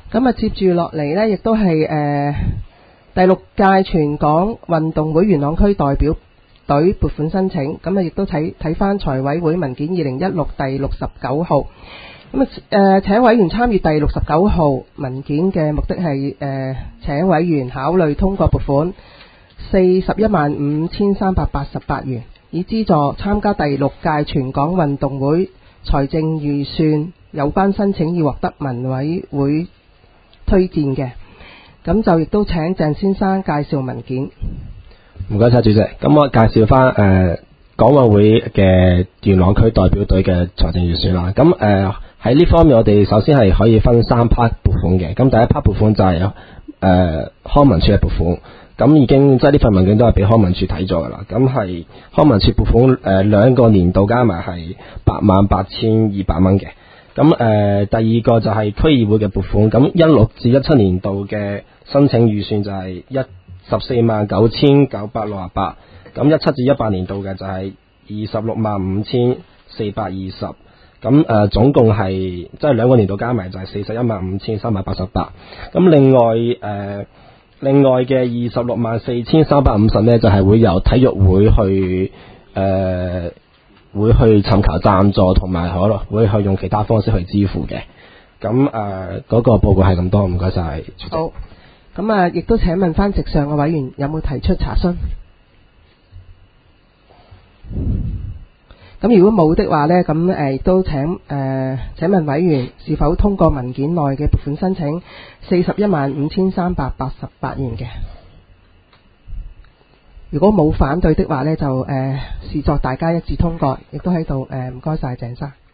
咁啊，接住落嚟呢，亦都係第6屆全港運動會元朗區代表隊撥款申請。咁啊，亦都睇翻財委會文件2016第69號。咁啊，請委員參與第69號文件嘅目的係請委員考慮通過撥款415388元，以資助參加第6屆全港運動會財政預算。有關申請要獲得民委會推薦嘅。咁就亦都請鄭先生介紹文件。 唔該晒主席。咁我介紹翻港運會嘅元朗區代表隊嘅財政預算啦。咁喺呢方面，我哋首先係可以分3 part 撥款嘅。咁第一 part 撥款就係康文署嘅撥款。咁已經即係呢份文件都係俾康文署睇咗噶啦。咁係康文署撥款2個年度加埋係88200蚊嘅。咁第二個就係區議會嘅撥款。咁16至17年度嘅申請預算就係149,968。咁17至18年度嘅就係265,420。咁總共係即係2個年度加埋就係415,388。咁另外嘅264,350呢，就係會由體育會去尋求贊助，同埋可能會去用其他方式去支付嘅。咁嗰個報告係咁多，唔該晒。 好，咁啊，亦都請問翻席上嘅委員有冇提出查詢？咁如果冇的話呢，咁亦都請問委員是否通過文件內嘅撥款申請415388元嘅？如果冇反對的話呢，就視作大家一致通過，亦都喺度唔該晒鄭生。